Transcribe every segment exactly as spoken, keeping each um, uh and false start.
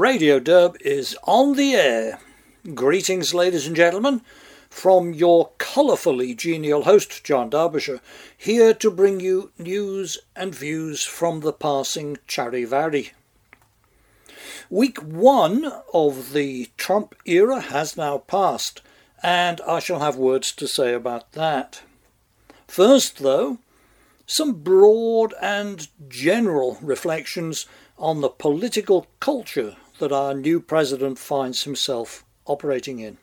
Radio Derb is on the air. Greetings, ladies and gentlemen, from your colourfully genial host, John Derbyshire, here to bring you news and views from the passing Charivari. Week one of the Trump era has now passed, and I shall have words to say about that. First, though, some broad and general reflections on the political culture that our new president finds himself operating in.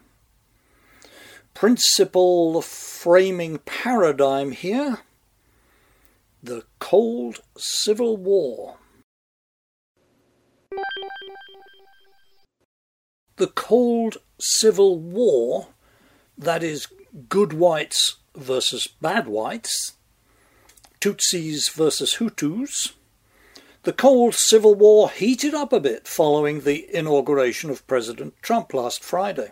Principal framing paradigm here, the Cold Civil War. The Cold Civil War, that is, good whites versus bad whites, Tutsis versus Hutus, the Cold Civil War heated up a bit following the inauguration of President Trump last Friday.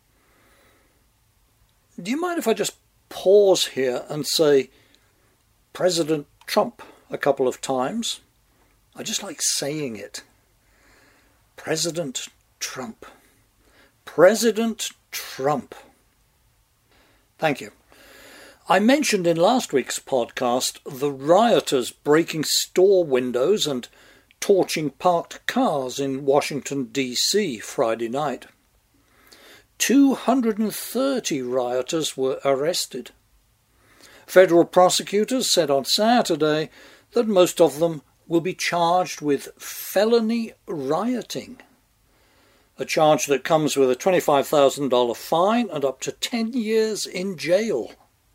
Do you mind if I just pause here and say President Trump a couple of times? I just like saying it. President Trump. President Trump. Thank you. I mentioned in last week's podcast the rioters breaking store windows and torching parked cars in Washington, D C Friday night. two hundred thirty rioters were arrested. Federal prosecutors said on Saturday that most of them will be charged with felony rioting, a charge that comes with a twenty-five thousand dollars fine and up to ten years in jail.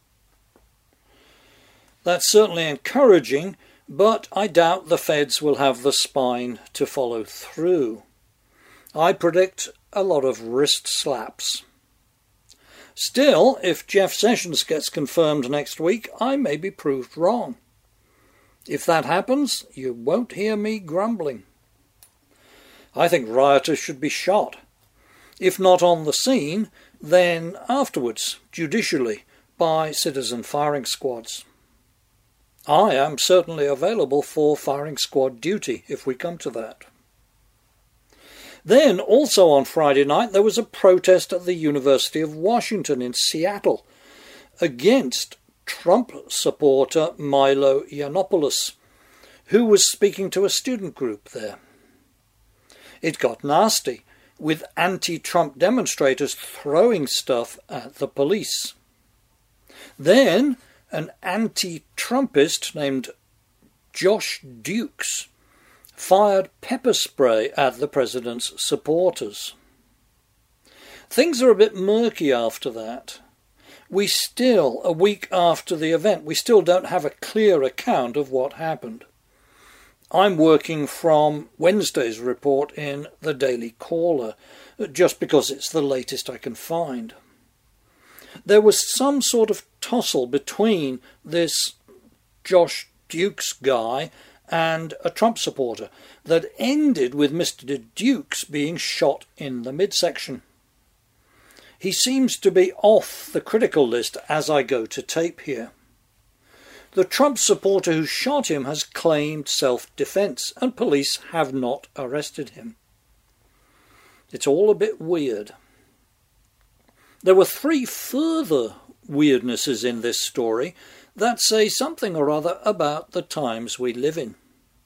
That's certainly encouraging, but I doubt the feds will have the spine to follow through. I predict a lot of wrist slaps. Still, if Jeff Sessions gets confirmed next week, I may be proved wrong. If that happens, you won't hear me grumbling. I think rioters should be shot. If not on the scene, then afterwards, judicially, by citizen firing squads. I am certainly available for firing squad duty if we come to that. Then, also on Friday night, there was a protest at the University of Washington in Seattle against Trump supporter Milo Yiannopoulos, who was speaking to a student group there. It got nasty, with anti-Trump demonstrators throwing stuff at the police. Then, an anti-Trumpist named Josh Dukes fired pepper spray at the president's supporters. Things are a bit murky after that. We still, a week after the event, we still don't have a clear account of what happened. I'm working from Wednesday's report in the Daily Caller, just because it's the latest I can find. There was some sort of tussle between this Josh Dukes guy and a Trump supporter that ended with Mister Dukes being shot in the midsection. He seems to be off the critical list as I go to tape here. The Trump supporter who shot him has claimed self-defense, and police have not arrested him. It's all a bit weird. There were three further weirdnesses in this story that say something or other about the times we live in.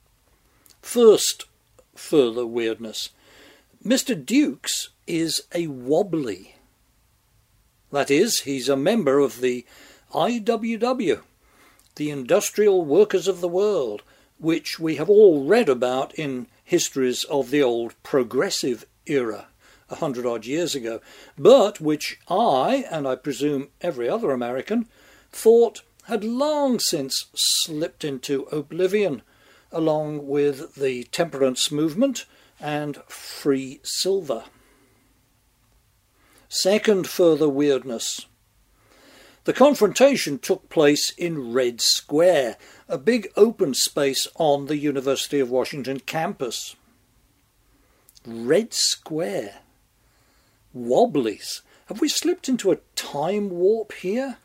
First further weirdness. Mister Dukes is a wobbly. That is, he's a member of the I W W, the Industrial Workers of the World, which we have all read about in histories of the old progressive era, a hundred odd years ago, but which I, and I presume every other American, thought had long since slipped into oblivion, along with the temperance movement and free silver. Second further weirdness. The confrontation took place in Red Square, a big open space on the University of Washington campus. Red Square. Wobblies. Have we slipped into a time warp here?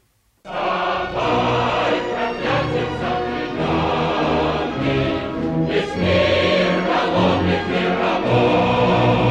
It's near, I won't be clear, I won't.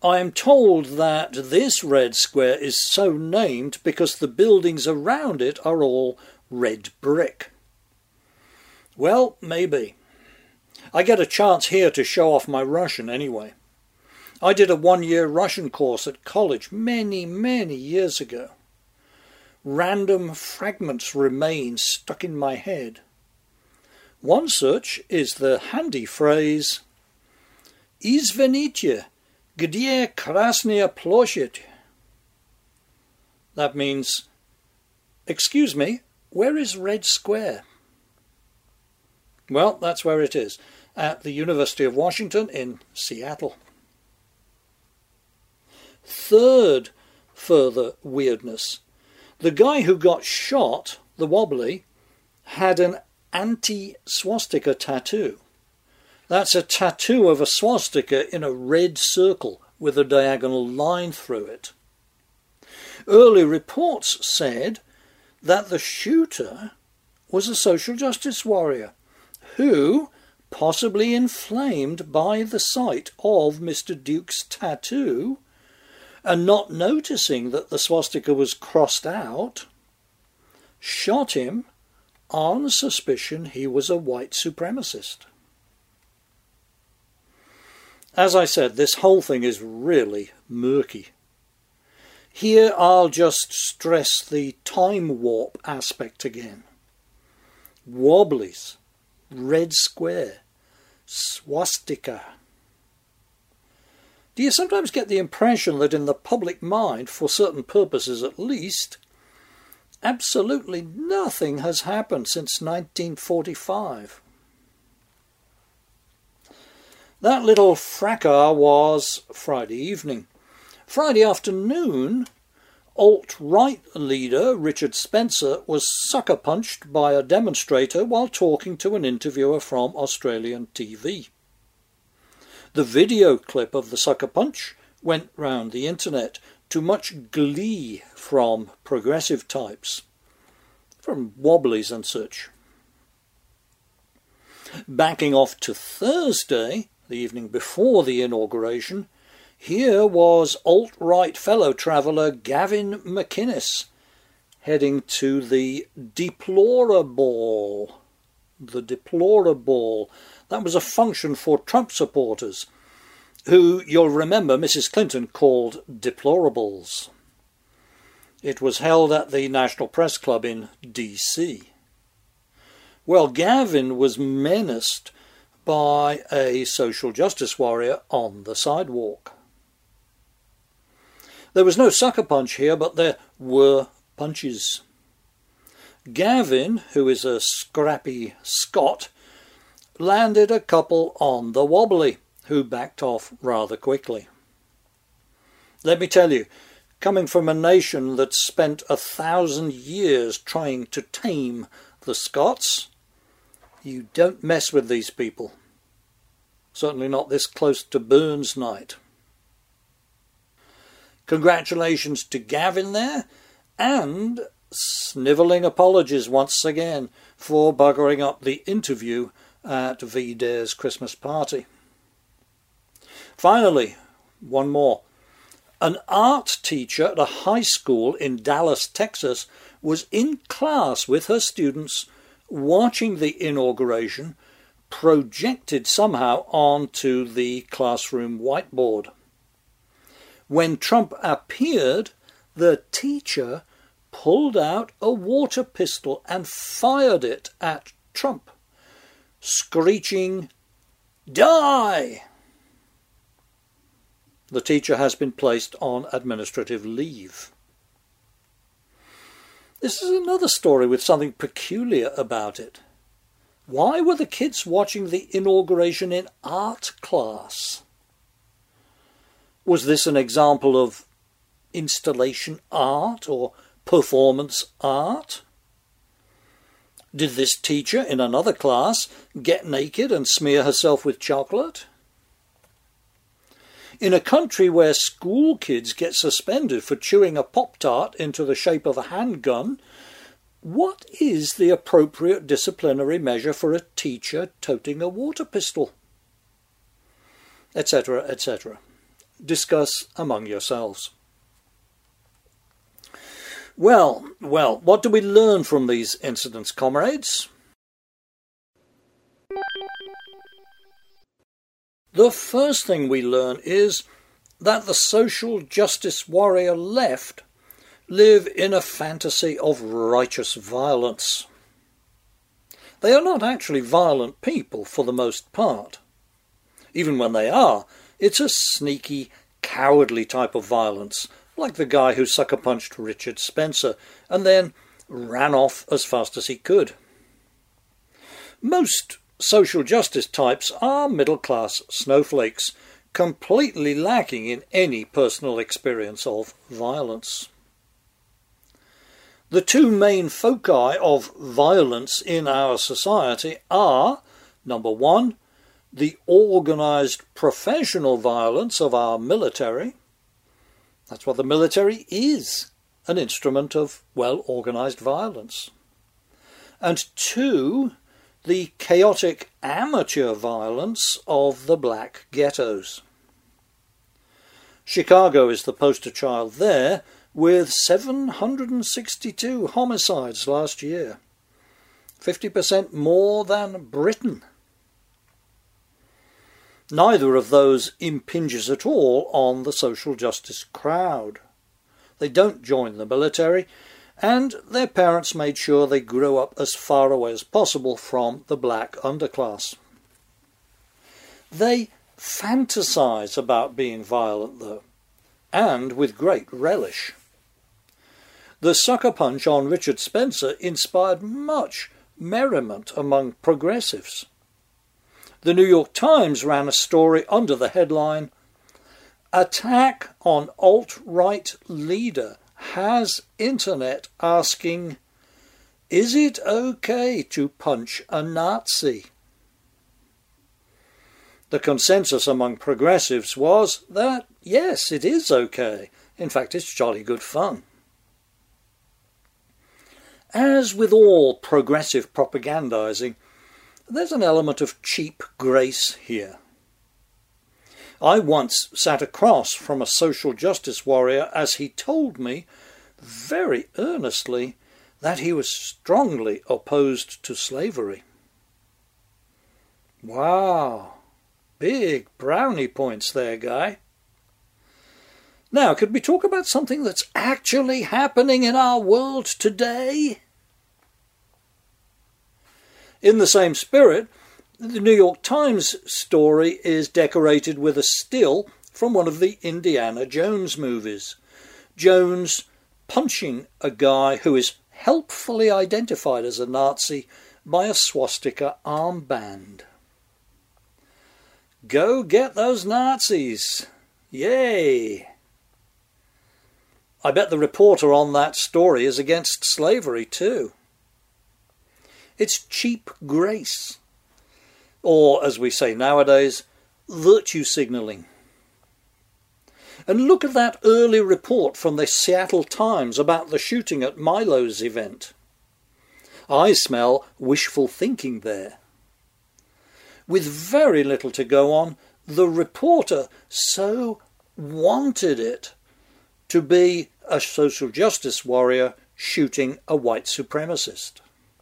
I am told that this red square is so named because the buildings around it are all red brick. Well, maybe. I get a chance here to show off my Russian anyway. I did a one-year Russian course at college many, many years ago. Random fragments remain stuck in my head. One such is the handy phrase "Izvenite, где Krasная площадь?" That means, "Excuse me, where is Red Square?" Well, that's where it is, at the University of Washington in Seattle. Third further weirdness. The guy who got shot, the Wobbly, had an anti-swastika tattoo. That's a tattoo of a swastika in a red circle with a diagonal line through it. Early reports said that the shooter was a social justice warrior who, possibly inflamed by the sight of Mister Duke's tattoo, and not noticing that the swastika was crossed out, shot him on suspicion he was a white supremacist. As I said, this whole thing is really murky. Here I'll just stress the time warp aspect again. Wobblies, red square, swastika. Do you sometimes get the impression that in the public mind, for certain purposes at least, absolutely nothing has happened since nineteen forty-five? That little fracas was Friday evening. Friday afternoon, alt-right leader Richard Spencer was sucker-punched by a demonstrator while talking to an interviewer from Australian T V. The video clip of the sucker punch went round the internet to much glee from progressive types, from Wobblies and such. Backing off to Thursday, the evening before the inauguration, here was alt-right fellow traveller Gavin McInnes heading to the Deplorable. The Deplorable. That was a function for Trump supporters, who you'll remember Missus Clinton called deplorables. It was held at the National Press Club in D C. Well, Gavin was menaced by a social justice warrior on the sidewalk. There was no sucker punch here, but there were punches. Gavin, who is a scrappy Scot, landed a couple on the Wobbly, who backed off rather quickly. Let me tell you, coming from a nation that spent a thousand years trying to tame the Scots, you don't mess with these people. Certainly not this close to Burns night. Congratulations to Gavin there, and snivelling apologies once again for buggering up the interview at V-Dare's Christmas party. Finally, one more. An art teacher at a high school in Dallas, Texas, was in class with her students watching the inauguration projected somehow onto the classroom whiteboard. When Trump appeared, the teacher pulled out a water pistol and fired it at Trump, screeching, "Die!" The teacher has been placed on administrative leave. This is another story with something peculiar about it. Why were the kids watching the inauguration in art class? Was this an example of installation art or performance art? Did this teacher in another class get naked and smear herself with chocolate? In a country where school kids get suspended for chewing a Pop-Tart into the shape of a handgun, what is the appropriate disciplinary measure for a teacher toting a water pistol? Etc, et cetera. discuss among yourselves. Well, well, what do we learn from these incidents, comrades? The first thing we learn is that the social justice warrior left live in a fantasy of righteous violence. They are not actually violent people for the most part. Even when they are, it's a sneaky, cowardly type of violence, like the guy who sucker-punched Richard Spencer and then ran off as fast as he could. Most social justice types are middle-class snowflakes, completely lacking in any personal experience of violence. The two main foci of violence in our society are, number one, the organised professional violence of our military. That's what the military is, an instrument of well-organised violence. And two, the chaotic amateur violence of the black ghettos. Chicago is the poster child there, with seven hundred sixty-two homicides last year, fifty percent more than Britain. Neither of those impinges at all on the social justice crowd. They don't join the military, and their parents made sure they grew up as far away as possible from the black underclass. They fantasize about being violent, though, and with great relish. The sucker punch on Richard Spencer inspired much merriment among progressives. The New York Times ran a story under the headline, "Attack on alt-right leader has internet asking, is it okay to punch a Nazi?" The consensus among progressives was that, yes, it is okay. In fact, it's jolly good fun. As with all progressive propagandizing, there's an element of cheap grace here. I once sat across from a social justice warrior as he told me, very earnestly, that he was strongly opposed to slavery. Wow, big brownie points there, Guy. Now, could we talk about something that's actually happening in our world today? In the same spirit, the New York Times story is decorated with a still from one of the Indiana Jones movies. Jones punching a guy who is helpfully identified as a Nazi by a swastika armband. Go get those Nazis! Yay! I bet the reporter on that story is against slavery too. It's cheap grace, or as we say nowadays, virtue signalling. And look at that early report from the Seattle Times about the shooting at Milo's event. I smell wishful thinking there. With very little to go on, the reporter so wanted it to be a social justice warrior shooting a white supremacist.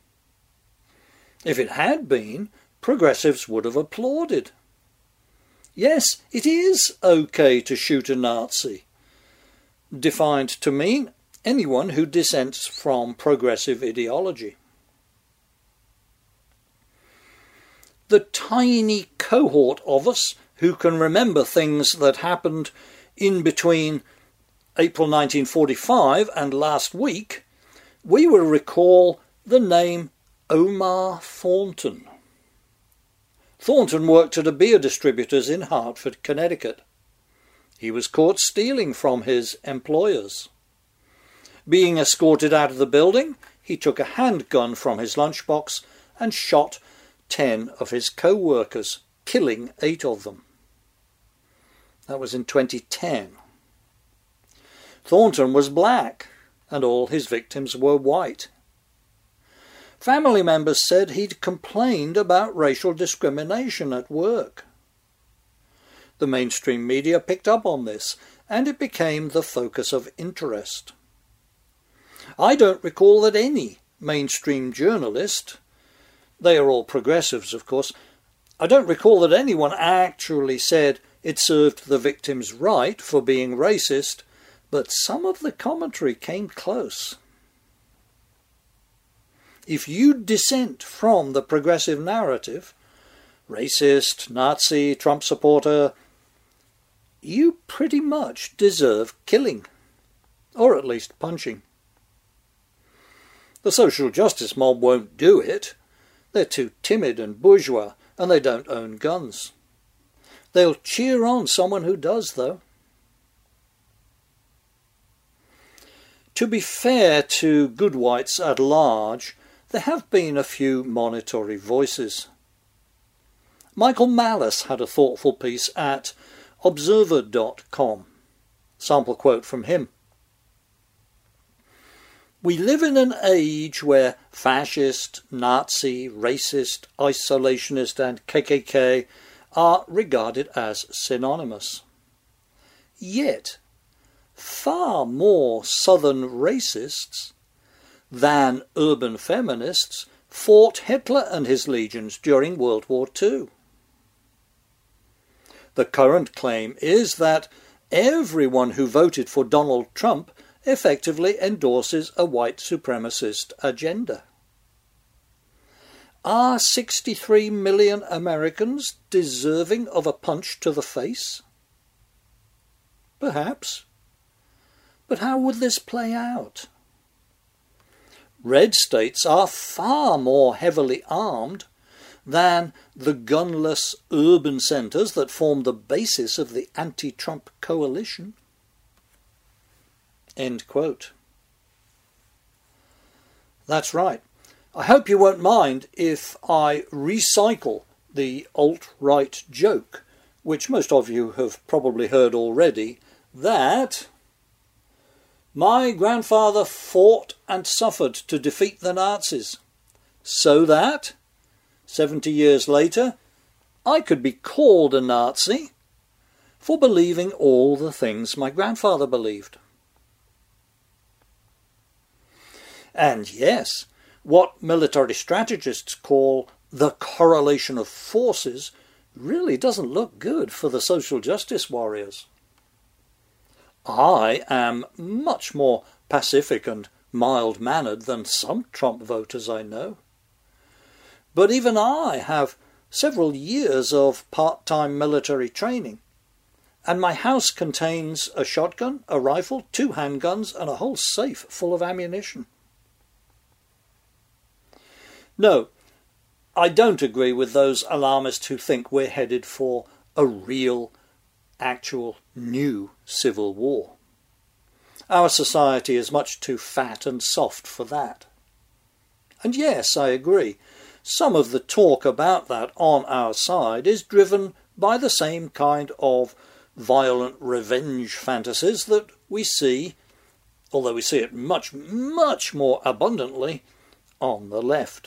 If it had been, progressives would have applauded. Yes, it is okay to shoot a Nazi, defined to mean anyone who dissents from progressive ideology. The tiny cohort of us who can remember things that happened in between April nineteen forty-five and last week, we will recall the name Omar Thornton. Thornton worked at a beer distributor's in Hartford, Connecticut. He was caught stealing from his employers. Being escorted out of the building, he took a handgun from his lunchbox and shot ten of his co-workers, killing eight of them. That was in twenty ten. Thornton was black, and all his victims were white. Family members said he'd complained about racial discrimination at work. The mainstream media picked up on this, and it became the focus of interest. I don't recall that any mainstream journalist, they are all progressives of course, I don't recall that anyone actually said it served the victims right for being racist, but some of the commentary came close. If you dissent from the progressive narrative, racist, Nazi, Trump supporter, you pretty much deserve killing, or at least punching. The social justice mob won't do it. They're too timid and bourgeois, and they don't own guns. They'll cheer on someone who does, though. To be fair to good whites at large, there have been a few monitory voices. Michael Malice had a thoughtful piece at observer dot com. Sample quote from him. We live in an age where fascist, Nazi, racist, isolationist and K K K are regarded as synonymous. Yet, far more southern racists than urban feminists fought Hitler and his legions during World War Two. The current claim is that everyone who voted for Donald Trump effectively endorses a white supremacist agenda. Are sixty-three million Americans deserving of a punch to the face? Perhaps. But how would this play out? Red states are far more heavily armed than the gunless urban centres that form the basis of the anti-Trump coalition. End quote. That's right. I hope you won't mind if I recycle the alt-right joke, which most of you have probably heard already, that my grandfather fought and suffered to defeat the Nazis, so that, seventy years later, I could be called a Nazi for believing all the things my grandfather believed. And yes, what military strategists call the correlation of forces really doesn't look good for the social justice warriors. I am much more pacific and mild-mannered than some Trump voters I know. But even I have several years of part-time military training, and my house contains a shotgun, a rifle, two handguns, and a whole safe full of ammunition. No, I don't agree with those alarmists who think we're headed for a real, actual, new civil war. Our society is much too fat and soft for that. And yes, I agree, some of the talk about that on our side is driven by the same kind of violent revenge fantasies that we see, although we see it much, much more abundantly, on the left.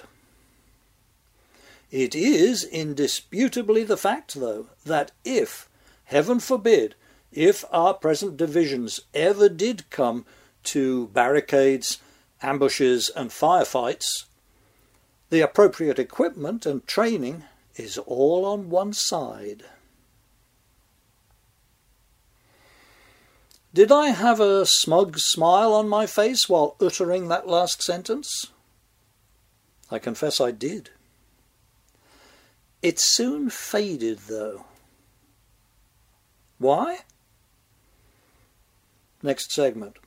It is indisputably the fact, though, that if, heaven forbid, if our present divisions ever did come to barricades, ambushes and firefights, the appropriate equipment and training is all on one side. Did I have a smug smile on my face while uttering that last sentence? I confess I did. It soon faded, though. Why? Next segment.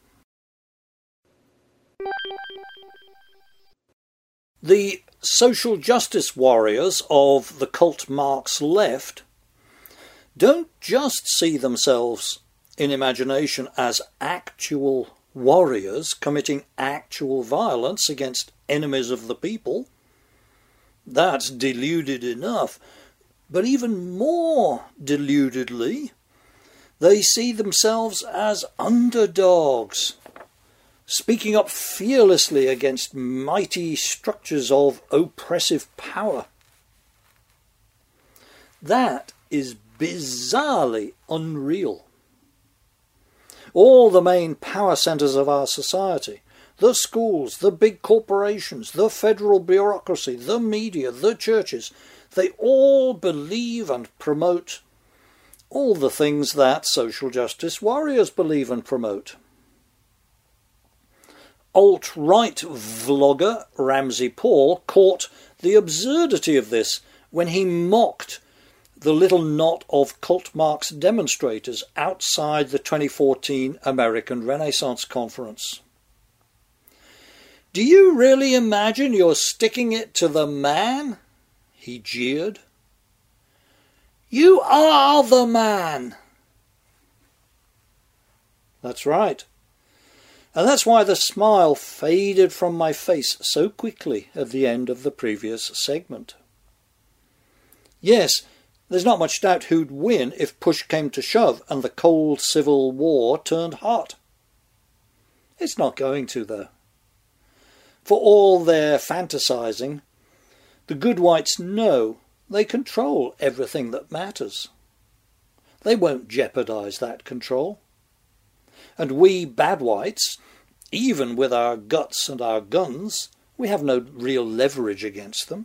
The social justice warriors of the cult Marx left don't just see themselves in imagination as actual warriors committing actual violence against enemies of the people. That's deluded enough, but even more deludedly, they see themselves as underdogs, speaking up fearlessly against mighty structures of oppressive power. That is bizarrely unreal. All the main power centres of our society, the schools, the big corporations, the federal bureaucracy, the media, the churches, they all believe and promote all the things that social justice warriors believe and promote. Alt-right vlogger Ramsey Paul caught the absurdity of this when he mocked the little knot of cult Marx demonstrators outside the twenty fourteen American Renaissance Conference. "Do you really imagine you're sticking it to the man?" he jeered. "You are the man." That's right. And that's why the smile faded from my face so quickly at the end of the previous segment. Yes, there's not much doubt who'd win if push came to shove and the cold civil war turned hot. It's not going to, though. For all their fantasizing, the good whites know they control everything that matters. They won't jeopardize that control. And we bad whites, even with our guts and our guns, we have no real leverage against them.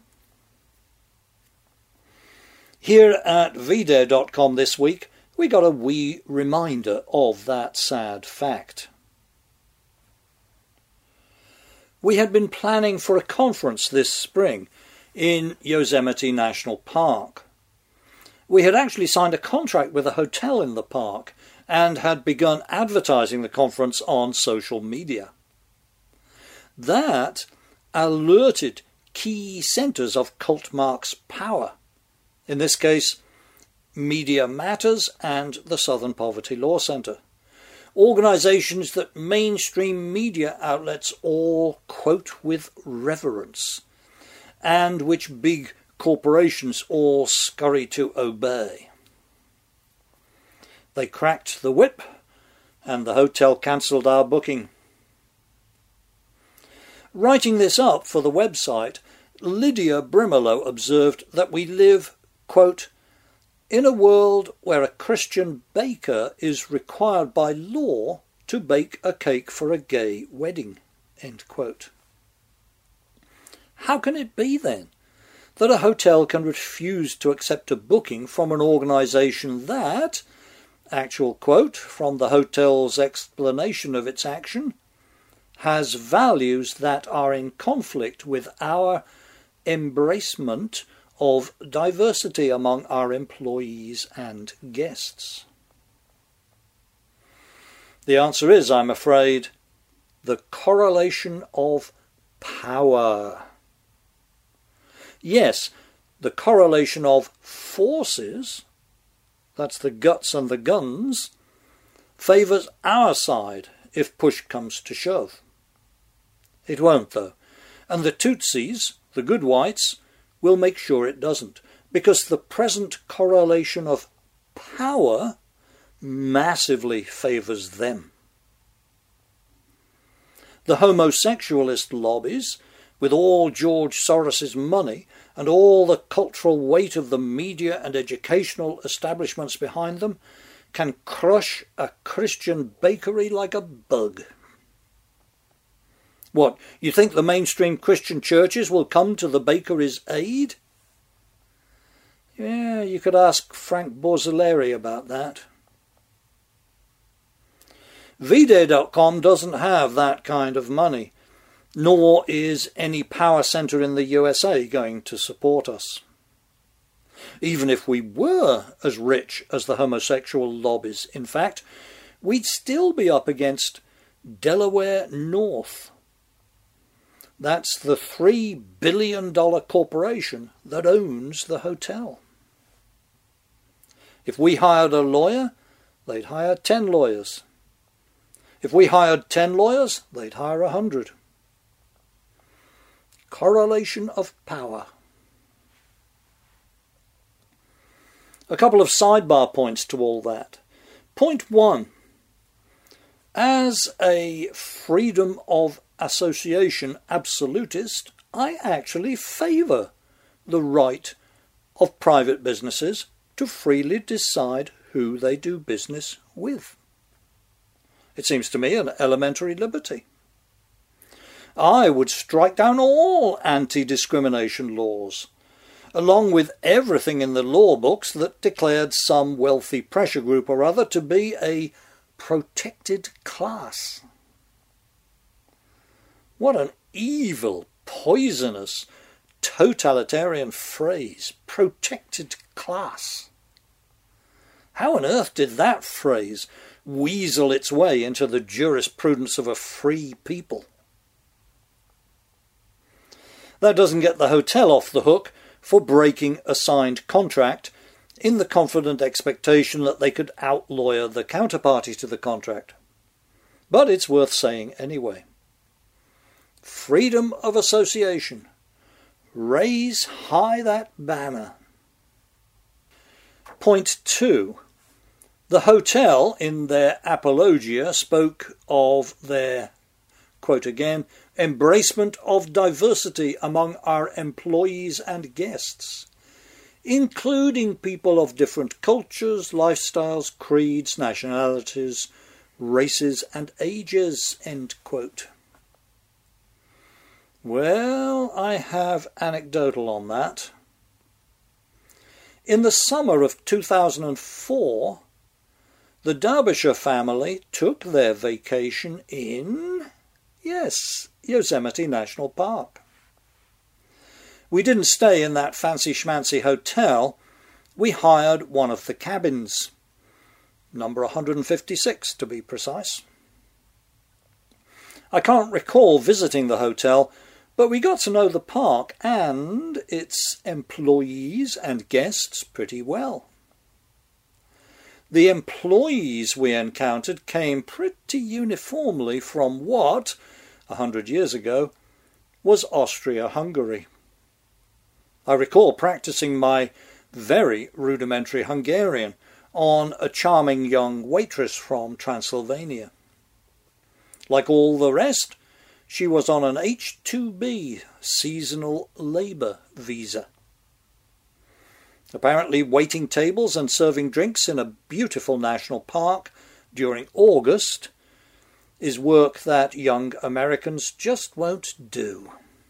Here at V Dare dot com this week, we got a wee reminder of that sad fact. We had been planning for a conference this spring in Yosemite National Park. We had actually signed a contract with a hotel in the park and had begun advertising the conference on social media. That alerted key centres of cult Marx power, in this case Media Matters and the Southern Poverty Law Centre, organisations that mainstream media outlets all quote with reverence, and which big corporations all scurry to obey. They cracked the whip, and the hotel cancelled our booking. Writing this up for the website, Lydia Brimelow observed that we live, quote, in a world where a Christian baker is required by law to bake a cake for a gay wedding, end quote. How can it be, then, that a hotel can refuse to accept a booking from an organisation that, actual quote from the hotel's explanation of its action, has values that are in conflict with our embracement of diversity among our employees and guests? The answer is, I'm afraid, the correlation of power. Yes, the correlation of forces, that's the guts and the guns, favours our side if push comes to shove. It won't, though, and the Tutsis, the good whites, will make sure it doesn't, because the present correlation of power massively favours them. The homosexualist lobbies, with all George Soros's money and all the cultural weight of the media and educational establishments behind them, can crush a Christian bakery like a bug. What, you think the mainstream Christian churches will come to the bakery's aid? Yeah, you could ask Frank Borzelleri about that. V Dare dot com doesn't have that kind of money, nor is any power centre in the U S A going to support us. Even if we were as rich as the homosexual lobbies, in fact, we'd still be up against Delaware North. That's the three billion dollars corporation that owns the hotel. If we hired a lawyer, they'd hire ten lawyers. If we hired ten lawyers, they'd hire a hundred. Correlation of power. A couple of sidebar points to all that. Point one. As a freedom of association absolutist, I actually favour the right of private businesses to freely decide who they do business with. It seems to me an elementary liberty. I would strike down all anti-discrimination laws, along with everything in the law books that declared some wealthy pressure group or other to be a protected class. What an evil, poisonous, totalitarian phrase, protected class. How on earth did that phrase weasel its way into the jurisprudence of a free people? That doesn't get the hotel off the hook for breaking a signed contract in the confident expectation that they could outlawyer the counterparty to the contract. But it's worth saying anyway. Freedom of association. Raise high that banner. Point two. The hotel, in their apologia, spoke of their, quote again, embracement of diversity among our employees and guests, including people of different cultures, lifestyles, creeds, nationalities, races and ages, end quote. Well, I have anecdotal on that. In the summer of two thousand four, the Derbyshire family took their vacation in, yes, Yosemite National Park. We didn't stay in that fancy schmancy hotel. We hired one of the cabins, number one hundred fifty-six to be precise. I can't recall visiting the hotel, but we got to know the park and its employees and guests pretty well. The employees we encountered came pretty uniformly from what, a hundred years ago, was Austria-Hungary. I recall practicing my very rudimentary Hungarian on a charming young waitress from Transylvania. Like all the rest, she was on an H two B seasonal labour visa. Apparently waiting tables and serving drinks in a beautiful national park during August is work that young Americans just won't do.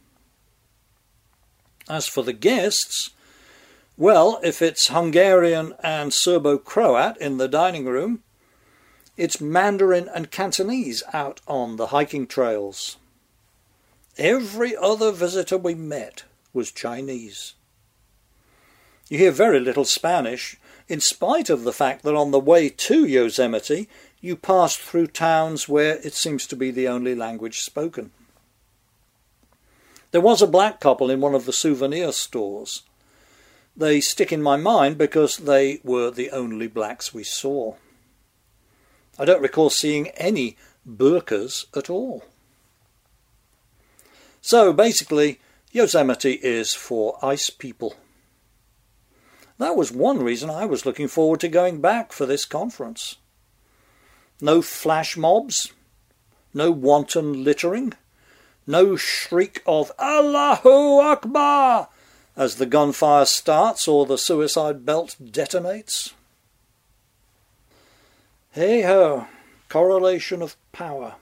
As for the guests, well, if it's Hungarian and Serbo-Croat in the dining room, it's Mandarin and Cantonese out on the hiking trails. Every other visitor we met was Chinese. You hear very little Spanish, in spite of the fact that on the way to Yosemite you pass through towns where it seems to be the only language spoken. There was a black couple in one of the souvenir stores. They stick in my mind because they were the only blacks we saw. I don't recall seeing any burqas at all. So basically, Yosemite is for ice people. That was one reason I was looking forward to going back for this conference. No flash mobs, no wanton littering, no shriek of Allahu Akbar as the gunfire starts or the suicide belt detonates. Hey-ho, correlation of power.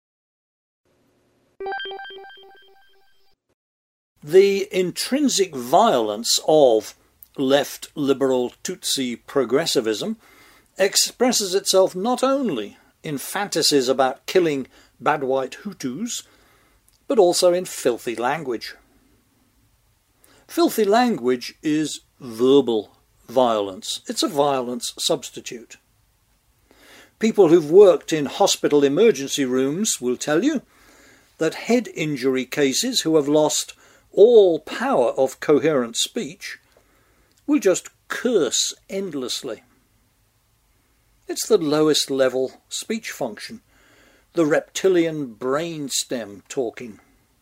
The intrinsic violence of left liberal Tutsi progressivism expresses itself not only in fantasies about killing bad white Hutus, but also in filthy language. Filthy language is verbal violence. It's a violence substitute. People who've worked in hospital emergency rooms will tell you that head injury cases who have lost all power of coherent speech will just curse endlessly. It's the lowest level speech function, the reptilian brain stem talking.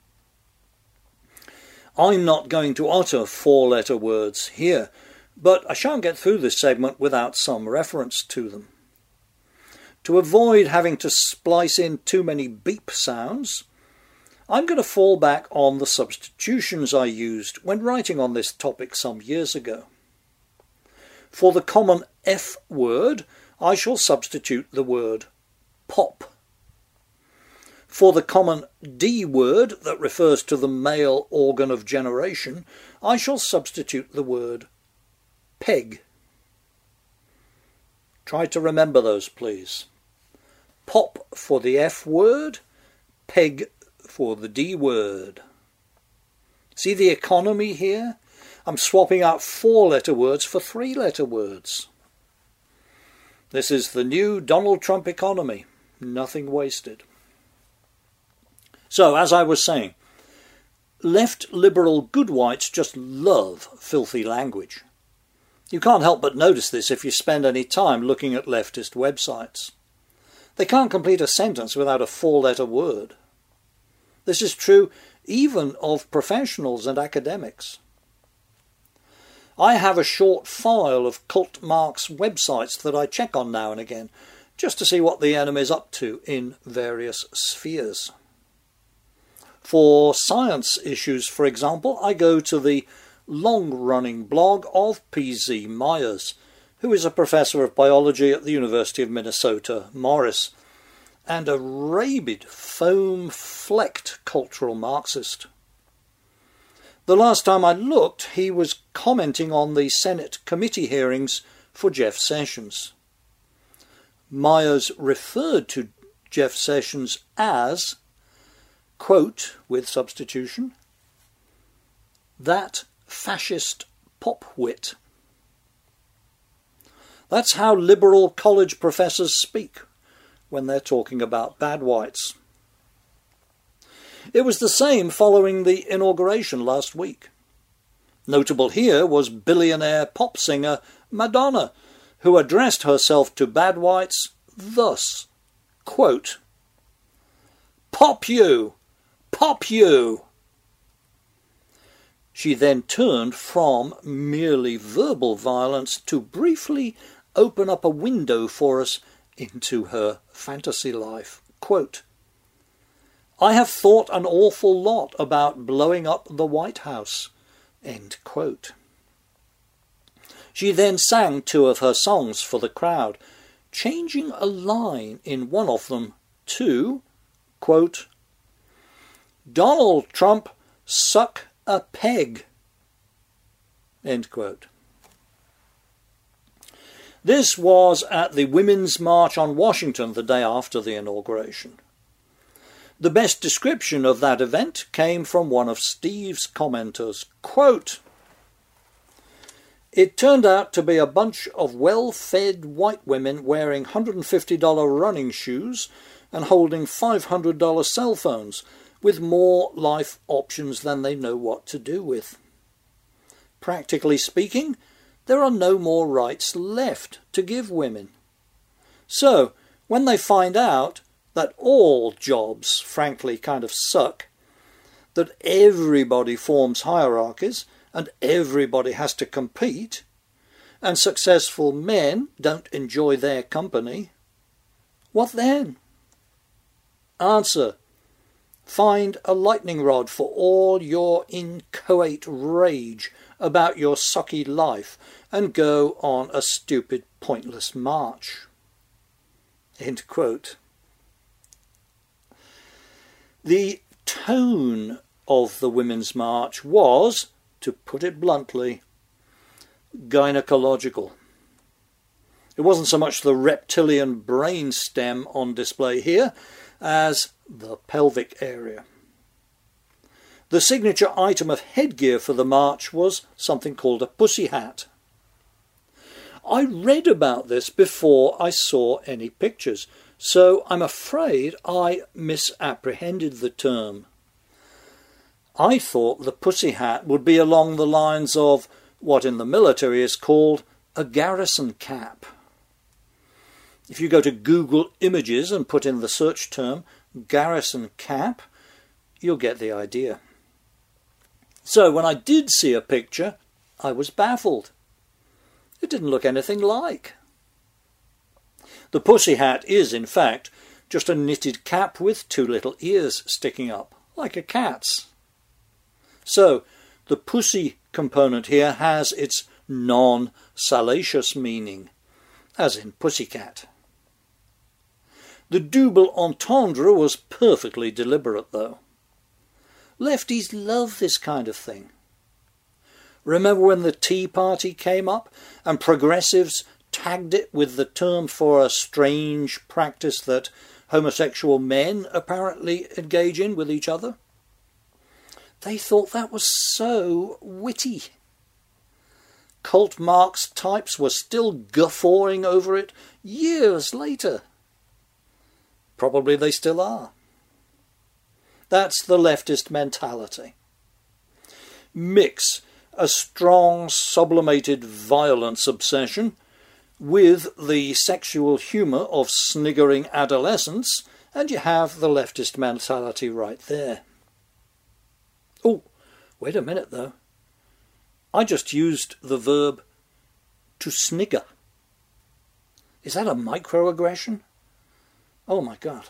I'm not going to utter four-letter words here, but I shan't get through this segment without some reference to them. To avoid having to splice in too many beep sounds, I'm going to fall back on the substitutions I used when writing on this topic some years ago. For the common F word, I shall substitute the word pop. For the common D word that refers to the male organ of generation, I shall substitute the word peg. Try to remember those, please. Pop for the F word, peg for the D word. See the economy here? I'm swapping out four-letter words for three-letter words. This is the new Donald Trump economy. Nothing wasted. So, as I was saying, left liberal good whites just love filthy language. You can't help but notice this if you spend any time looking at leftist websites. They can't complete a sentence without a four-letter word. This is true even of professionals and academics. I have a short file of Cult Marx websites that I check on now and again, just to see what the enemy's up to in various spheres. For science issues, for example, I go to the long-running blog of P Z Myers, who is a professor of biology at the University of Minnesota, Morris, and a rabid, foam-flecked cultural Marxist. The last time I looked, he was commenting on the Senate committee hearings for Jeff Sessions. Myers referred to Jeff Sessions as, quote, with substitution, that fascist popwit. That's how liberal college professors speak when they're talking about bad whites. It was the same following the inauguration last week. Notable here was billionaire pop singer Madonna, who addressed herself to bad whites thus, quote, "Pop you! Pop you!" She then turned from merely verbal violence to briefly open up a window for us into her fantasy life. Quote, "I have thought an awful lot about blowing up the White House." End quote. She then sang two of her songs for the crowd, changing a line in one of them to, quote, "Donald Trump, suck a peg." End quote. This was at the Women's March on Washington the day after the inauguration. The best description of that event came from one of Steve's commenters, quote, "It turned out to be a bunch of well-fed white women wearing one hundred fifty dollars running shoes and holding five hundred dollars cell phones with more life options than they know what to do with. Practically speaking, there are no more rights left to give women. So, when they find out that all jobs, frankly, kind of suck, that everybody forms hierarchies and everybody has to compete, and successful men don't enjoy their company, what then? Answer: find a lightning rod for all your inchoate rage about your sucky life and go on a stupid, pointless march. End quote. The tone of the Women's March was, to put it bluntly, gynecological. It wasn't so much the reptilian brain stem on display here as the pelvic area. The signature item of headgear for the march was something called a pussy hat. I read about this before I saw any pictures, so I'm afraid I misapprehended the term. I thought the pussy hat would be along the lines of what in the military is called a garrison cap. If you go to Google Images and put in the search term garrison cap, you'll get the idea. So when I did see a picture, I was baffled. It didn't look anything like. The pussy hat is, in fact, just a knitted cap with two little ears sticking up, like a cat's. So, the pussy component here has its non-salacious meaning, as in pussycat. The double entendre was perfectly deliberate, though. Lefties love this kind of thing. Remember when the Tea Party came up and progressives tagged it with the term for a strange practice that homosexual men apparently engage in with each other? They thought that was so witty. Cult Marx types were still guffawing over it years later. Probably they still are. That's the leftist mentality. Mix a strong, sublimated violence obsession with the sexual humour of sniggering adolescents, and you have the leftist mentality right there. Oh, wait a minute though. I just used the verb to snigger. Is that a microaggression? Oh my God.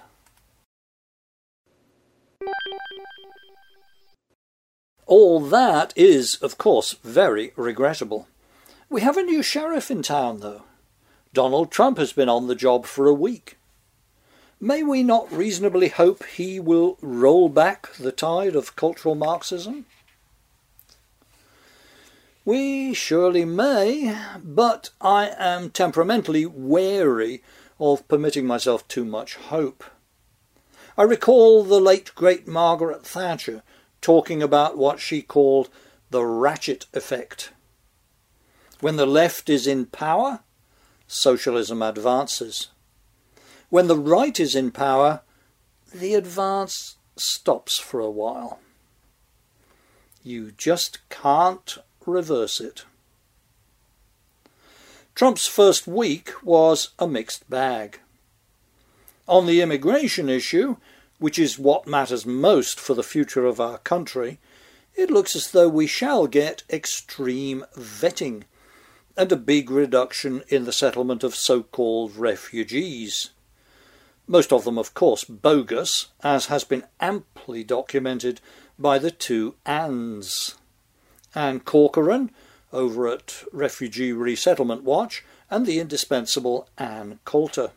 All that is, of course, very regrettable. We have a new sheriff in town, though. Donald Trump has been on the job for a week. May we not reasonably hope he will roll back the tide of cultural Marxism? We surely may, but I am temperamentally wary of permitting myself too much hope. I recall the late great Margaret Thatcher talking about what she called the ratchet effect. When the left is in power, socialism advances. When the right is in power, the advance stops for a while. You just can't reverse it. Trump's first week was a mixed bag. On the immigration issue, which is what matters most for the future of our country, it looks as though we shall get extreme vetting and a big reduction in the settlement of so-called refugees. Most of them, of course, bogus, as has been amply documented by the two Anns. Ann Corcoran, over at Refugee Resettlement Watch, and the indispensable Ann Coulter.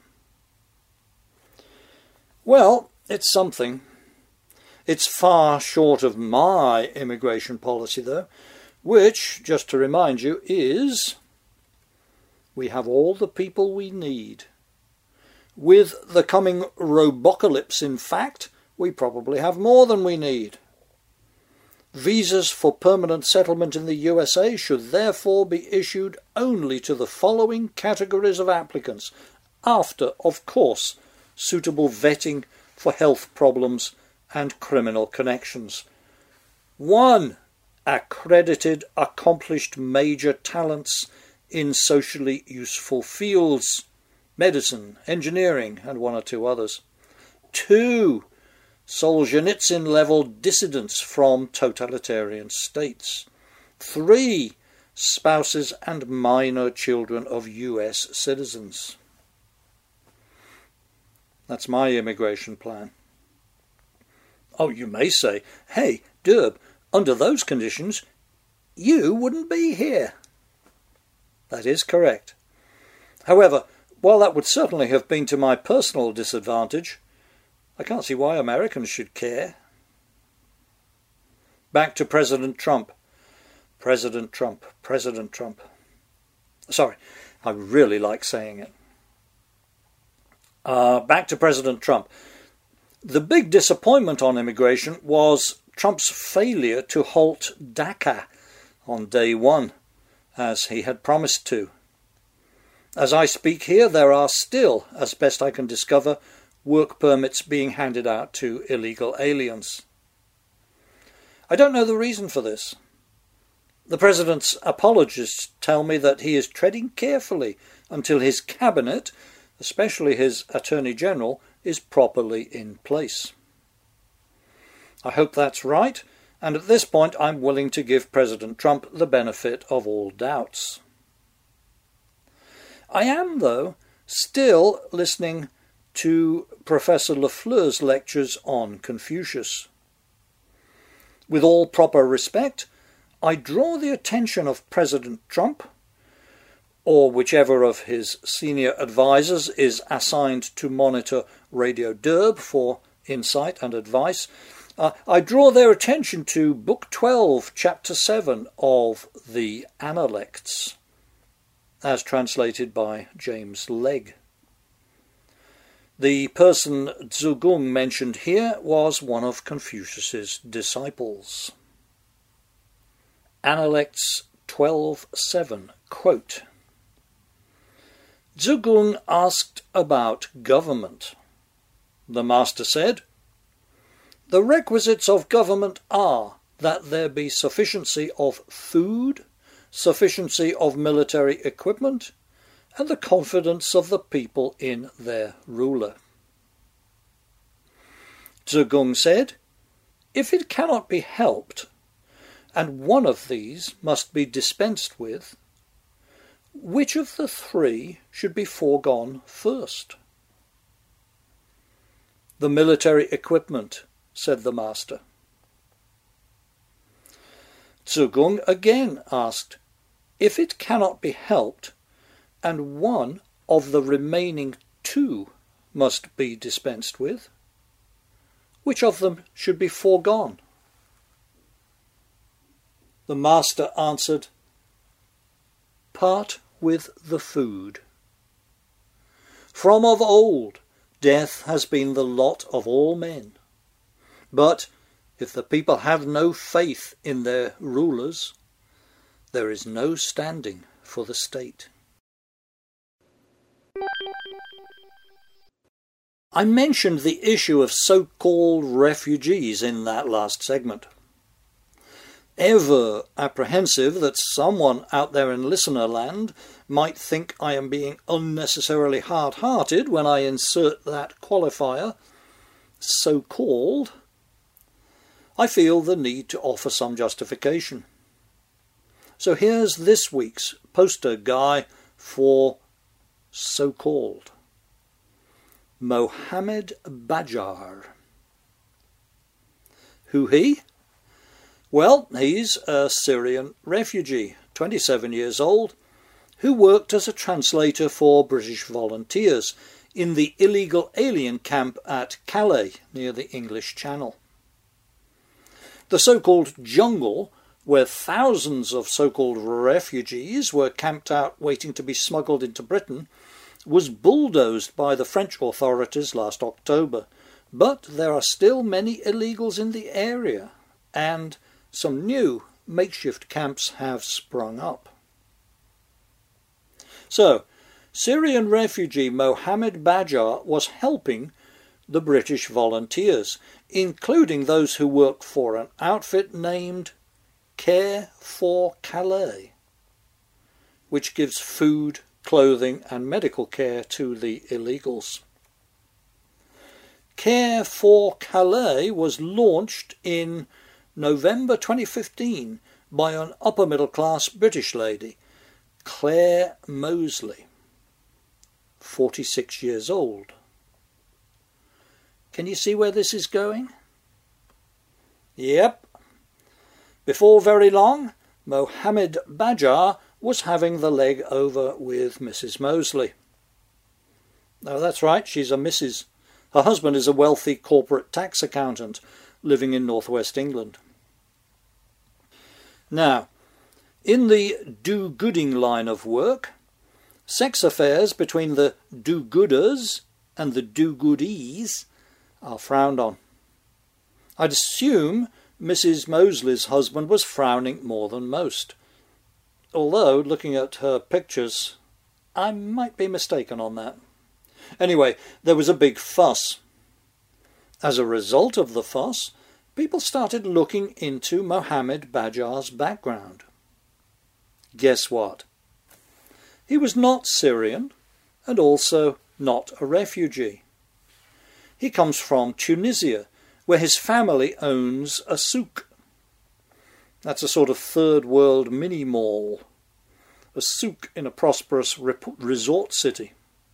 Well, it's something. It's far short of my immigration policy, though, which, just to remind you, is we have all the people we need. With the coming robocalypse, in fact, we probably have more than we need. Visas for permanent settlement in the U S A should therefore be issued only to the following categories of applicants, after, of course, suitable vetting for health problems and criminal connections. One, accredited, accomplished major talents in socially useful fields, medicine, engineering, and one or two others. Two, Solzhenitsyn-level dissidents from totalitarian states. Three, spouses and minor children of U S citizens. That's my immigration plan. Oh, you may say, hey, Derb, under those conditions, you wouldn't be here. That is correct. However, while that would certainly have been to my personal disadvantage, I can't see why Americans should care. Back to President Trump. President Trump. President Trump. Sorry, I really like saying it. Uh, back to President Trump. The big disappointment on immigration was Trump's failure to halt DACA on day one, as he had promised to. As I speak here, there are still, as best I can discover, work permits being handed out to illegal aliens. I don't know the reason for this. The President's apologists tell me that he is treading carefully until his cabinet, especially his Attorney General, is properly in place. I hope that's right, and at this point I'm willing to give President Trump the benefit of all doubts. I am, though, still listening to Professor Lafleur's lectures on Confucius. With all proper respect, I draw the attention of President Trump or whichever of his senior advisors is assigned to monitor Radio Derb for insight and advice, uh, I draw their attention to Book twelve, Chapter seven of the Analects, as translated by James Legge. The person Zhugung mentioned here was one of Confucius's disciples. Analects twelve seven, quote, Zhugung asked about government. The master said, The requisites of government are that there be sufficiency of food, sufficiency of military equipment, and the confidence of the people in their ruler. Zhugung said, If it cannot be helped, and one of these must be dispensed with, which of the three should be foregone first? The military equipment, said the master. Zhugung again asked, If it cannot be helped, and one of the remaining two must be dispensed with, which of them should be foregone? The master answered, Part with the food. From of old, death has been the lot of all men. But if the people have no faith in their rulers, there is no standing for the state. I mentioned the issue of so-called refugees in that last segment. Ever apprehensive that someone out there in listener land might think I am being unnecessarily hard-hearted when I insert that qualifier, so-called, I feel the need to offer some justification. So here's this week's poster guy for so-called. Mohammed Bajar. Who he? Well, he's a Syrian refugee, twenty-seven years old, who worked as a translator for British volunteers in the illegal alien camp at Calais, near the English Channel. The so-called jungle, where thousands of so-called refugees were camped out waiting to be smuggled into Britain, was bulldozed by the French authorities last October, but there are still many illegals in the area, and some new makeshift camps have sprung up. So, Syrian refugee Mohammed Bajar was helping the British volunteers, including those who work for an outfit named Care for Calais, which gives food, clothing and medical care to the illegals. Care for Calais was launched in November twenty fifteen by an upper-middle-class British lady, Claire Mosley, forty-six years old. Can you see where this is going? Yep. Before very long, Mohammed Bajar was having the leg over with Missus Mosley. Oh, that's right, she's a Missus Her husband is a wealthy corporate tax accountant living in northwest England. Now, in the do-gooding line of work, sex affairs between the do-gooders and the do-goodies are frowned on. I'd assume Missus Mosley's husband was frowning more than most, although, looking at her pictures, I might be mistaken on that. Anyway, there was a big fuss. As a result of the fuss, people started looking into Mohammed Bajar's background. Guess what? He was not Syrian, and also not a refugee. He comes from Tunisia, where his family owns a souk. That's a sort of third world mini-mall. A souk in a prosperous resort city.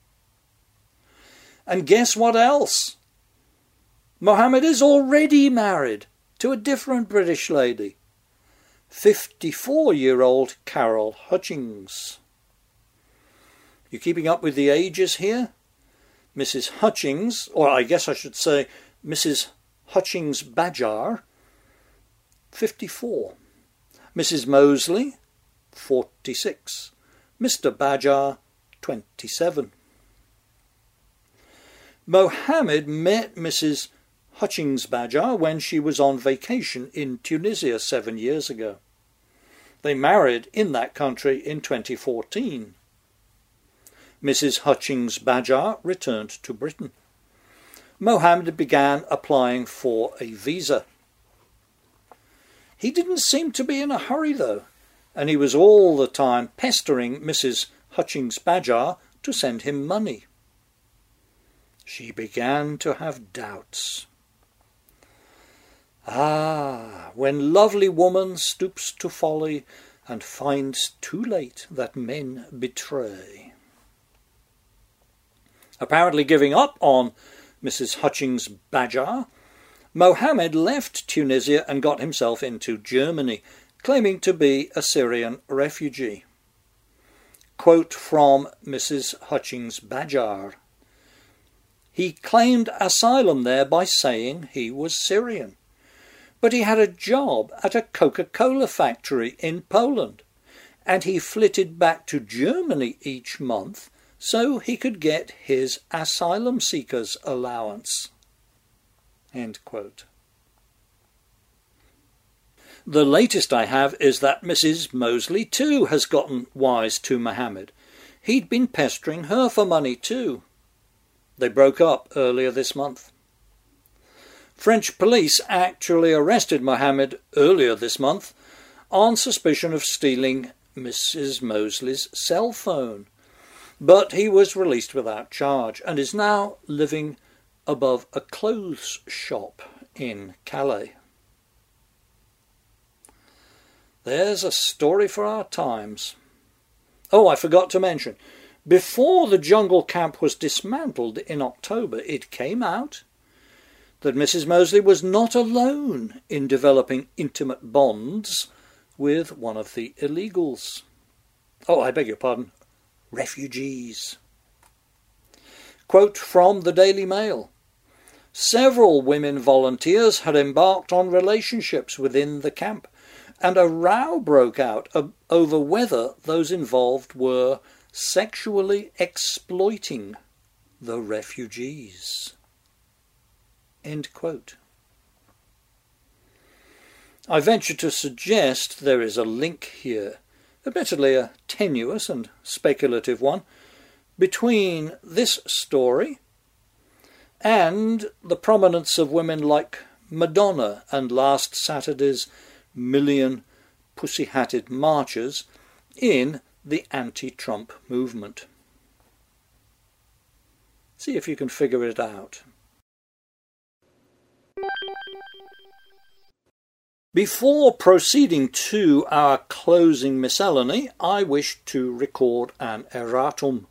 And guess what else? Mohammed is already married to a different British lady, fifty-four-year-old Carol Hutchings. You keeping up with the ages here? Missus Hutchings, or I guess I should say Missus Hutchings Bajar, fifty-four. Missus Mosley, forty-six. Mister Bajar, twenty-seven. Mohammed met Missus Hutchings Bajar when she was on vacation in Tunisia seven years ago. They married in that country in twenty fourteen. Missus Hutchings Bajar returned to Britain. Mohammed began applying for a visa. He didn't seem to be in a hurry, though, and he was all the time pestering Missus Hutchings Bajar to send him money. She began to have doubts. Ah, when lovely woman stoops to folly and finds too late that men betray. Apparently giving up on Missus Hutchings Bajar, Mohammed left Tunisia and got himself into Germany, claiming to be a Syrian refugee. Quote from Missus Hutchings Bajar. He claimed asylum there by saying he was Syrian, but he had a job at a Coca-Cola factory in Poland, and he flitted back to Germany each month so he could get his asylum seekers allowance. End quote. The latest I have is that Missus Mosley too has gotten wise to Mohammed. He'd been pestering her for money too. They broke up earlier this month. French police actually arrested Mohammed earlier this month on suspicion of stealing Missus Mosley's cell phone. But he was released without charge and is now living above a clothes shop in Calais. There's a story for our times. Oh, I forgot to mention, before the jungle camp was dismantled in October, it came out that Missus Mosley was not alone in developing intimate bonds with one of the illegals. Oh, I beg your pardon. Refugees. Quote from the Daily Mail. Several women volunteers had embarked on relationships within the camp, and a row broke out over whether those involved were sexually exploiting the refugees. End quote. I venture to suggest there is a link here, admittedly a tenuous and speculative one, between this story and the prominence of women like Madonna and last Saturday's million pussy-hatted marchers in the anti-Trump movement. See if you can figure it out. Before proceeding to our closing miscellany, I wish to record an erratum.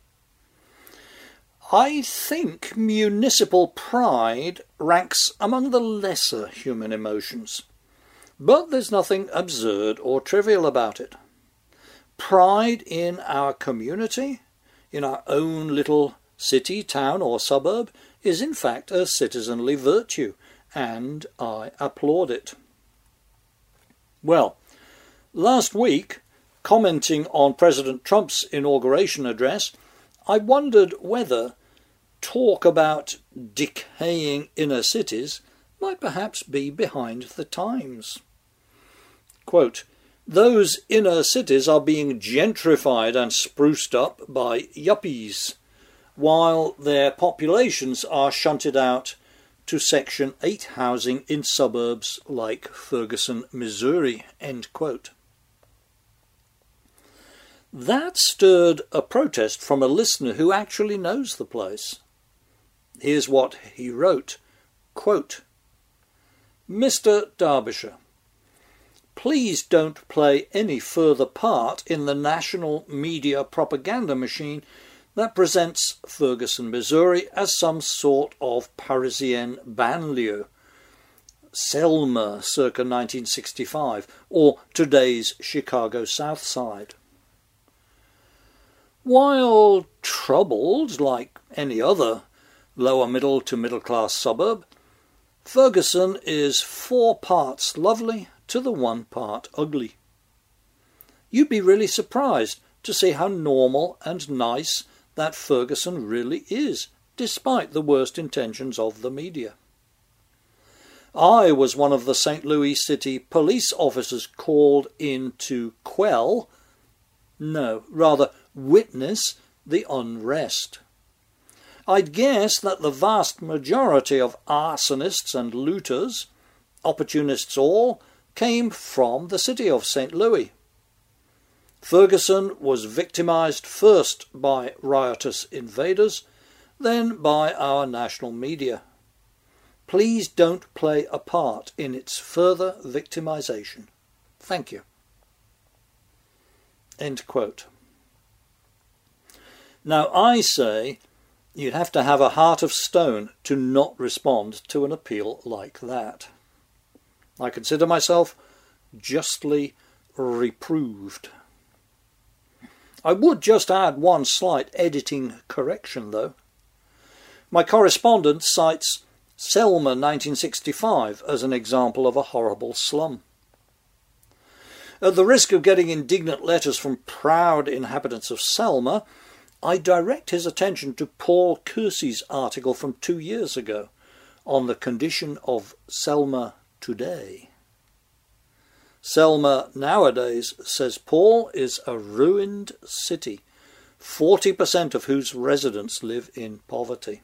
I think municipal pride ranks among the lesser human emotions, but there's nothing absurd or trivial about it. Pride in our community, in our own little city, town or suburb, is in fact a citizenly virtue, and I applaud it. Well, last week, commenting on President Trump's inauguration address, I wondered whether talk about decaying inner cities might perhaps be behind the times. Quote, "Those inner cities are being gentrified and spruced up by yuppies, while their populations are shunted out to Section eight housing in suburbs like Ferguson, Missouri." End quote. That stirred a protest from a listener who actually knows the place. Here's what he wrote. Quote, "Mister Derbyshire, please don't play any further part in the national media propaganda machine that presents Ferguson, Missouri as some sort of Parisienne banlieue, Selma circa nineteen sixty-five, or today's Chicago South Side. While troubled, like any other lower middle to middle class suburb, Ferguson is four parts lovely to the one part ugly. You'd be really surprised to see how normal and nice that Ferguson really is, despite the worst intentions of the media. I was one of the Saint Louis City police officers called in to quell, no, rather witness, the unrest. I'd guess that the vast majority of arsonists and looters, opportunists all, came from the city of Saint Louis. Ferguson was victimised first by riotous invaders, then by our national media. Please don't play a part in its further victimisation. Thank you. End quote. Now I say you'd have to have a heart of stone to not respond to an appeal like that. I consider myself justly reproved. I would just add one slight editing correction, though. My correspondent cites Selma nineteen sixty-five as an example of a horrible slum. At the risk of getting indignant letters from proud inhabitants of Selma, I direct his attention to Paul Kersey's article from two years ago on the condition of Selma today. Selma nowadays, says Paul, is a ruined city, forty percent of whose residents live in poverty.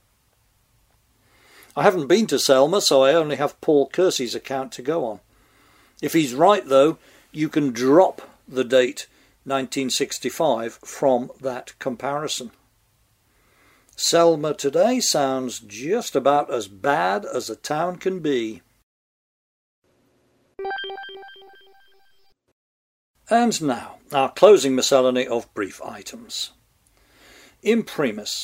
I haven't been to Selma, so I only have Paul Kersey's account to go on. If he's right, though, you can drop the date nineteen sixty-five from that comparison. Selma today sounds just about as bad as a town can be. And now, our closing miscellany of brief items. Imprimis.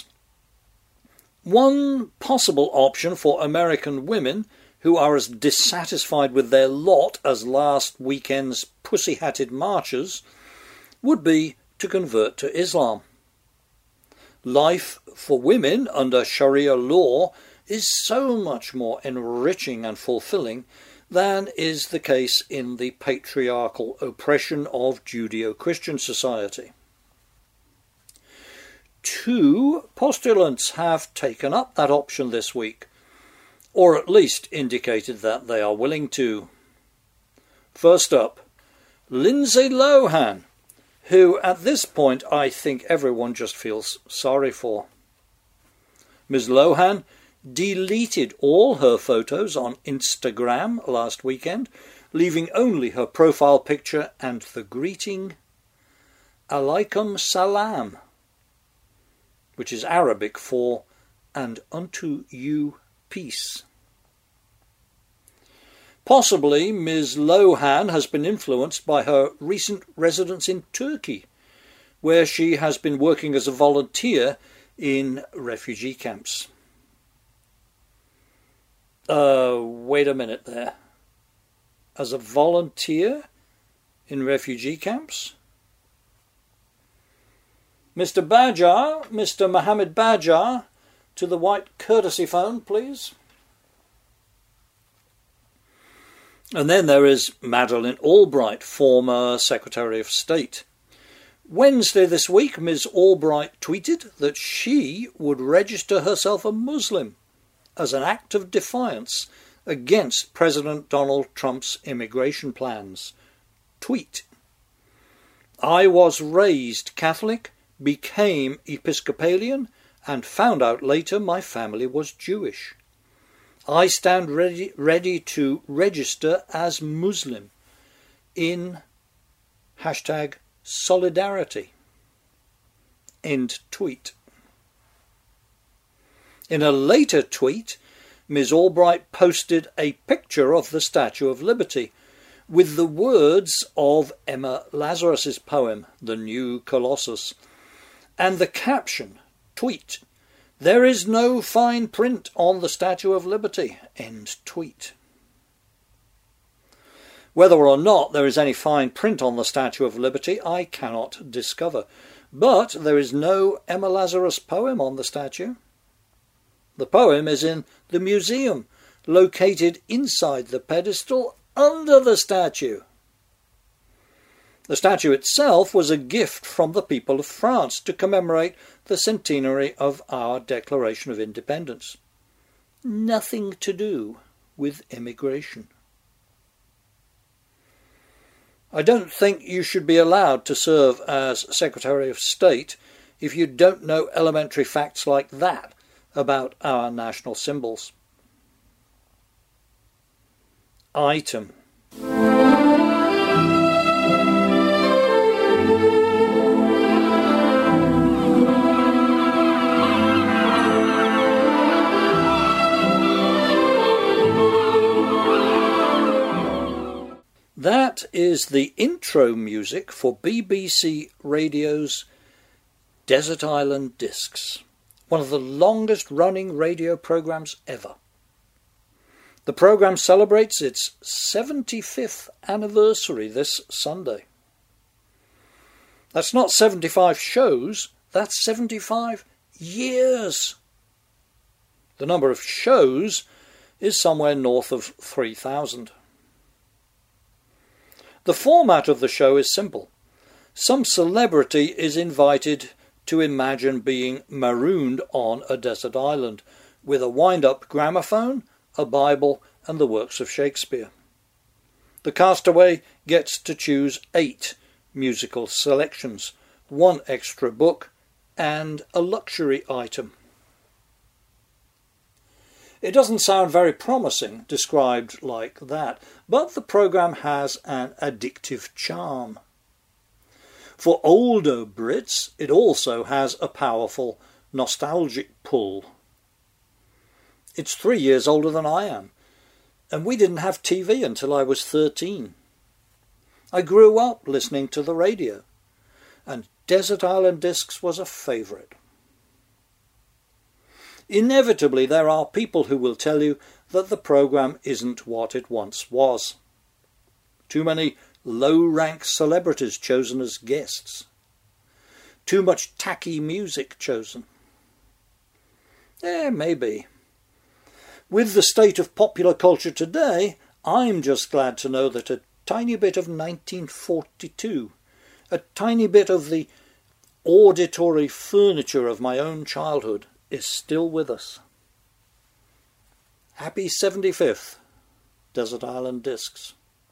One possible option for American women who are as dissatisfied with their lot as last weekend's pussy-hatted marchers would be to convert to Islam. Life for women under Sharia law is so much more enriching and fulfilling than is the case in the patriarchal oppression of Judeo-Christian society. Two postulants have taken up that option this week, or at least indicated that they are willing to. First up, Lindsay Lohan, who at this point I think everyone just feels sorry for. Miz Lohan deleted all her photos on Instagram last weekend, leaving only her profile picture and the greeting Alaikum Salam, which is Arabic for and unto you peace. Possibly Miz Lohan has been influenced by her recent residence in Turkey, where she has been working as a volunteer in refugee camps. Uh, wait a minute there. As a volunteer in refugee camps? Mister Bajar, Mister Mohammed Bajar, to the white courtesy phone, please. And then there is Madeleine Albright, former Secretary of State. Wednesday this week, Miz Albright tweeted that she would register herself a Muslim as an act of defiance against President Donald Trump's immigration plans. Tweet: I was raised Catholic, became Episcopalian, and found out later my family was Jewish. I stand ready, ready to register as Muslim in hashtag solidarity. End tweet. In a later tweet, Miz Albright posted a picture of the Statue of Liberty with the words of Emma Lazarus's poem, The New Colossus, and the caption, tweet, there is no fine print on the Statue of Liberty, end tweet. Whether or not there is any fine print on the Statue of Liberty, I cannot discover. But there is no Emma Lazarus poem on the statue. The poem is in the museum, located inside the pedestal under the statue. The statue itself was a gift from the people of France to commemorate the centenary of our Declaration of Independence. Nothing to do with immigration. I don't think you should be allowed to serve as Secretary of State if you don't know elementary facts like that about our national symbols. Item. That is the intro music for B B C Radio's Desert Island Discs, one of the longest running radio programmes ever. The programme celebrates its seventy-fifth anniversary this Sunday. That's not seventy-five shows, that's seventy-five years. The number of shows is somewhere north of three thousand. The format of the show is simple. Some celebrity is invited to imagine being marooned on a desert island with a wind-up gramophone, a Bible, and the works of Shakespeare. The castaway gets to choose eight musical selections, one extra book, and a luxury item. It doesn't sound very promising, described like that, but the programme has an addictive charm. For older Brits, it also has a powerful nostalgic pull. It's three years older than I am, and we didn't have T V until I was thirteen. I grew up listening to the radio, and Desert Island Discs was a favourite. Inevitably, there are people who will tell you that the programme isn't what it once was. Too many low-rank celebrities chosen as guests. Too much tacky music chosen. Eh, maybe. With the state of popular culture today, I'm just glad to know that a tiny bit of nineteen forty-two, a tiny bit of the auditory furniture of my own childhood, is still with us. Happy seventy-fifth, Desert Island Discs.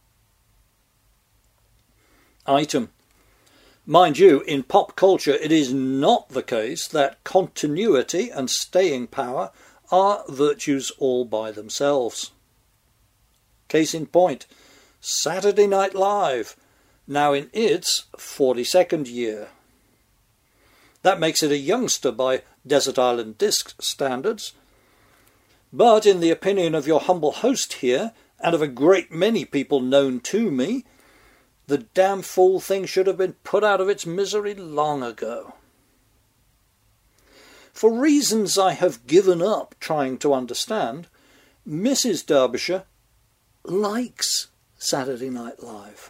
Item. Mind you, in pop culture it is not the case that continuity and staying power are virtues all by themselves. Case in point, Saturday Night Live, now in its forty-second year. That makes it a youngster by Desert Island Disc standards, but in the opinion of your humble host here, and of a great many people known to me, the damn fool thing should have been put out of its misery long ago. For reasons I have given up trying to understand, Missus Derbyshire likes Saturday Night Live.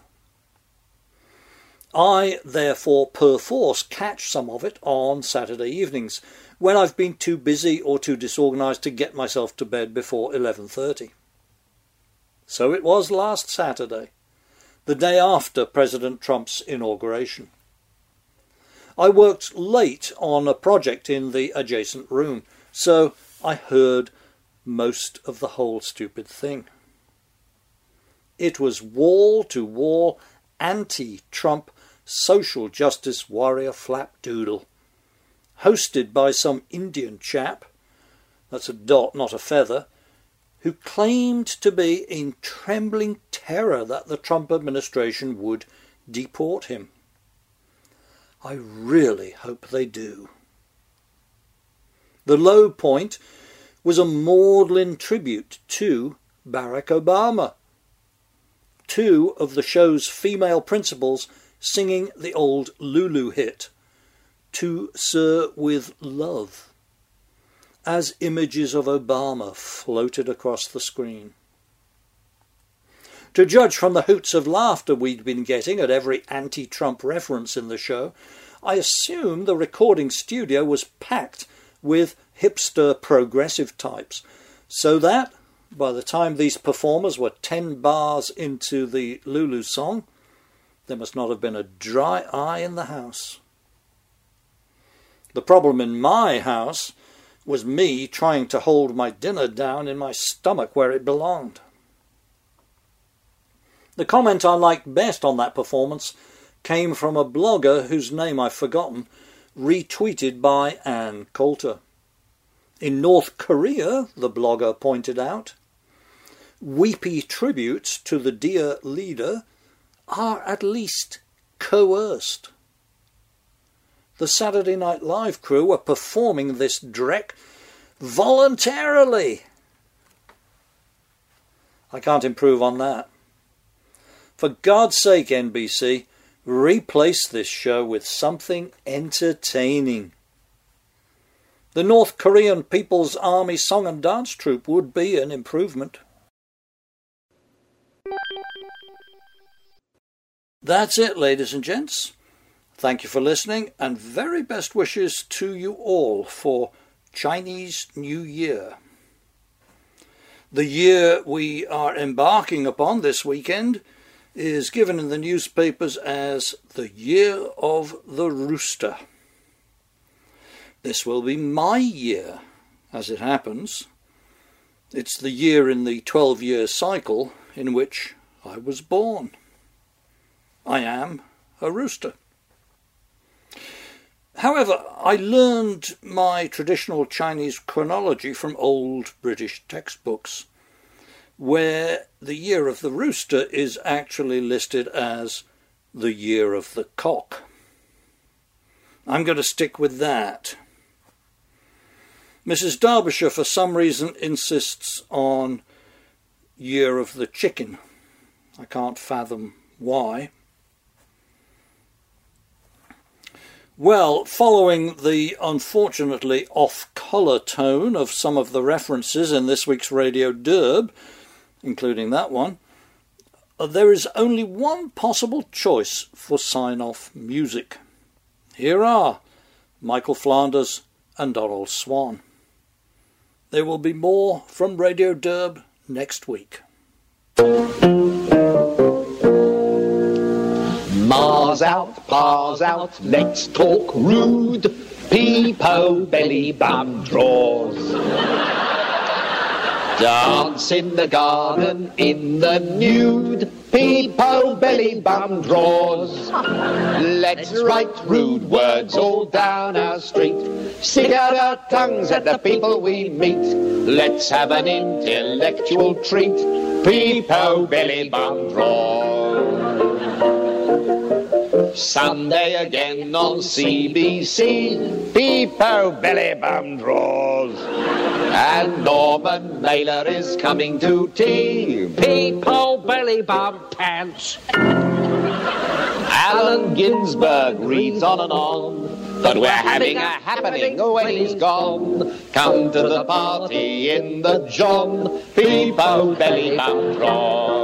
I, therefore, perforce catch some of it on Saturday evenings, when I've been too busy or too disorganised to get myself to bed before eleven thirty. So it was last Saturday, the day after President Trump's inauguration. I worked late on a project in the adjacent room, so I heard most of the whole stupid thing. It was wall-to-wall anti-Trump social justice warrior flapdoodle, hosted by some Indian chap, that's a dot not a feather, who claimed to be in trembling terror that the Trump administration would deport him. I really hope they do. The low point was a maudlin tribute to Barack Obama. Two of the show's female principals singing the old Lulu hit, To Sir with Love, as images of Obama floated across the screen. To judge from the hoots of laughter we'd been getting at every anti-Trump reference in the show, I assume the recording studio was packed with hipster progressive types, so that, by the time these performers were ten bars into the Lulu song, there must not have been a dry eye in the house. The problem in my house was me trying to hold my dinner down in my stomach where it belonged. The comment I liked best on that performance came from a blogger whose name I've forgotten, retweeted by Ann Coulter. In North Korea, the blogger pointed out, weepy tributes to the dear leader are at least coerced. The Saturday Night Live crew were performing this dreck voluntarily. I can't improve on that. For God's sake, N B C, replace this show with something entertaining. The North Korean People's Army Song and Dance Troupe would be an improvement. That's it, ladies and gents. Thank you for listening, and very best wishes to you all for Chinese New Year. The year we are embarking upon this weekend is given in the newspapers as the Year of the Rooster. This will be my year, as it happens. It's the year in the twelve-year cycle in which I was born. I am a rooster. However, I learned my traditional Chinese chronology from old British textbooks, where the year of the rooster is actually listed as the year of the cock. I'm going to stick with that. Missus Derbyshire, for some reason, insists on year of the chicken. I can't fathom why. Well, following the unfortunately off-colour tone of some of the references in this week's Radio Derb, including that one, there is only one possible choice for sign-off music. Here are Michael Flanders and Donald Swan. There will be more from Radio Derb next week. Ma's out, pa's out, let's talk rude. Peepo, belly, bum, drawers. Dance in the garden, in the nude. Peepo, belly, bum, drawers. Let's write rude words all down our street. Stick out our tongues at the people we meet. Let's have an intellectual treat. Peepo, belly, bum, drawers. Sunday again on C B C, Peepo, belly, bum, drawers. And Norman Mailer is coming to tea. Peepo, belly, bum, pants. Allen Ginsberg reads on and on, but we're having a happening when he's gone. Come to the party in the John, Peepo, belly, bum, drawers.